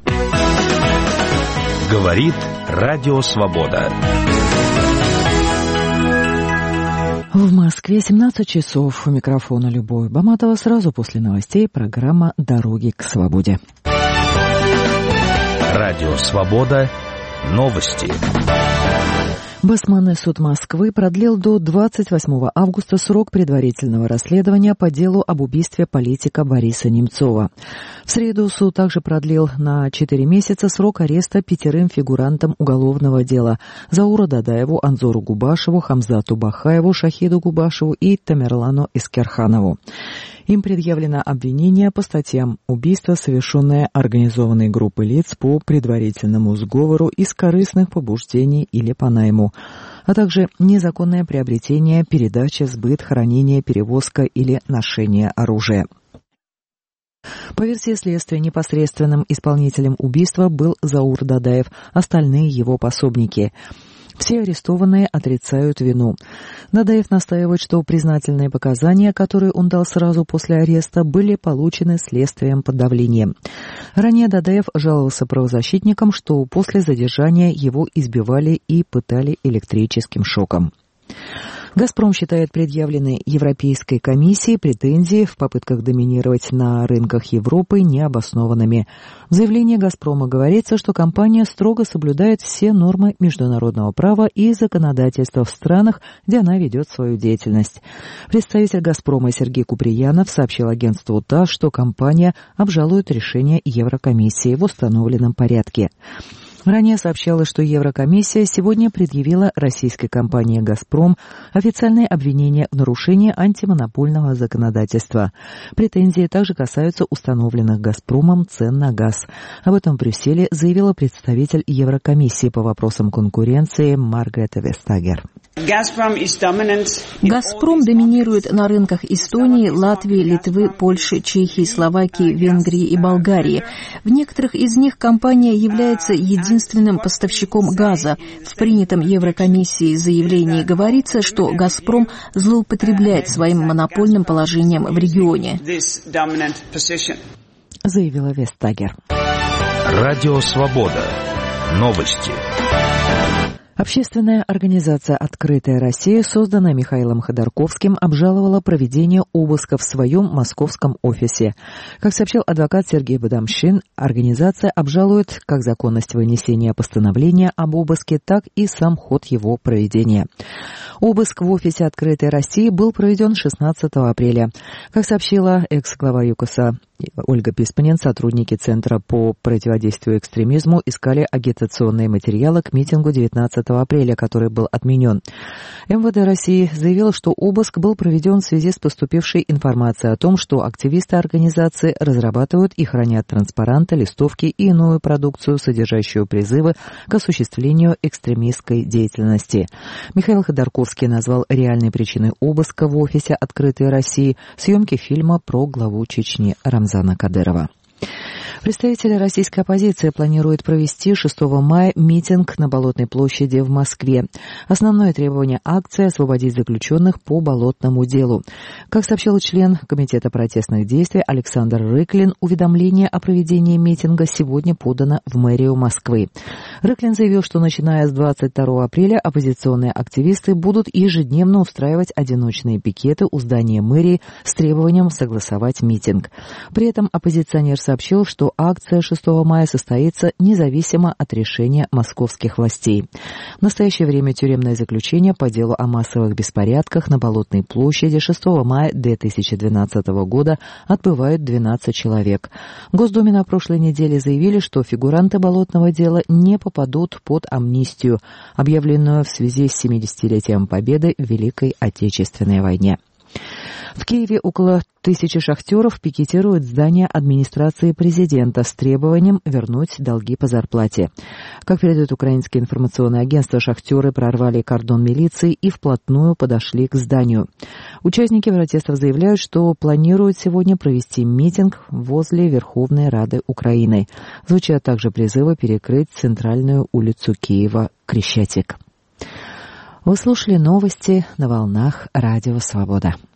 Говорит Радио Свобода. В Москве 17 часов. У микрофона Любовь Баматова. Сразу после новостей программа «Дороги к свободе». Радио Свобода. Новости. Басманный суд Москвы продлил до 28 августа срок предварительного расследования по делу об убийстве политика Бориса Немцова. В среду суд также продлил на 4 месяца срок ареста 5 фигурантам уголовного дела: Зауру Дадаеву, Анзору Губашеву, Хамзату Бахаеву, Шахиду Губашеву и Тамерлану Искерханову. Им предъявлено обвинение по статьям убийства, совершенное организованной группой лиц по предварительному сговору из корыстных побуждений или по найму, а также незаконное приобретение, передача, сбыт, хранение, перевозка или ношение оружия. По версии следствия, непосредственным исполнителем убийства был Заур Дадаев, остальные его пособники. Все арестованные отрицают вину. Дадаев настаивает, что признательные показания, которые он дал сразу после ареста, были получены следствием под давлением. Ранее Дадаев жаловался правозащитникам, что после задержания его избивали и пытали электрическим шоком. «Газпром» считает предъявленные Европейской комиссией претензии в попытках доминировать на рынках Европы необоснованными. В заявлении «Газпрома» говорится, что компания строго соблюдает все нормы международного права и законодательства в странах, где она ведет свою деятельность. Представитель «Газпрома» Сергей Куприянов сообщил агентству ТАСС, что компания обжалует решение Еврокомиссии в установленном порядке. Ранее сообщалось, что Еврокомиссия сегодня предъявила российской компании «Газпром» официальное обвинение в нарушении антимонопольного законодательства. Претензии также касаются установленных «Газпромом» цен на газ. Об этом в Брюсселе заявила представитель Еврокомиссии по вопросам конкуренции Маргарета Вестагер. «Газпром» доминирует на рынках Эстонии, Латвии, Литвы, Польши, Чехии, Словакии, Венгрии и Болгарии. В некоторых из них компания является единственным поставщиком газа. В принятом Еврокомиссией заявлении говорится, что «Газпром» злоупотребляет своим монопольным положением в регионе, заявила Вестагер. Радио Свобода. Новости. Общественная организация «Открытая Россия», созданная Михаилом Ходорковским, обжаловала проведение обыска в своем московском офисе. Как сообщил адвокат Сергей Бадамшин, организация обжалует как законность вынесения постановления об обыске, так и сам ход его проведения. Обыск в офисе «Открытой России» был проведен 16 апреля. Как сообщила экс-глава ЮКОСа Ольга Писпанен, сотрудники Центра по противодействию экстремизму искали агитационные материалы к митингу 19 апреля, который был отменен. МВД России заявило, что обыск был проведен в связи с поступившей информацией о том, что активисты организации разрабатывают и хранят транспаранты, листовки и иную продукцию, содержащую призывы к осуществлению экстремистской деятельности. Михаил Ходорковский назвал реальной причиной обыска в офисе «Открытой России» съемки фильма про главу Чечни Рамзана Кадырова. Представители российской оппозиции планируют провести 6 мая митинг на Болотной площади в Москве. Основное требование акции – освободить заключенных по болотному делу. Как сообщил член Комитета протестных действий Александр Рыклин, уведомление о проведении митинга сегодня подано в мэрию Москвы. Рыклин заявил, что начиная с 22 апреля оппозиционные активисты будут ежедневно устраивать одиночные пикеты у здания мэрии с требованием согласовать митинг. При этом оппозиционер сообщил, что акция 6 мая состоится независимо от решения московских властей. В настоящее время тюремное заключение по делу о массовых беспорядках на Болотной площади 6 мая 2012 года отбывают 12 человек. В Госдуме на прошлой неделе заявили, что фигуранты болотного дела не попадут под амнистию, объявленную в связи с 70-летием Победы в Великой Отечественной войне. В Киеве около 1000 шахтеров пикетируют здание администрации президента с требованием вернуть долги по зарплате. Как передает украинское информационное агентство, шахтеры прорвали кордон милиции и вплотную подошли к зданию. Участники протестов заявляют, что планируют сегодня провести митинг возле Верховной Рады Украины. Звучат также призывы перекрыть центральную улицу Киева Крещатик. Вы слушали новости на волнах Радио Свобода.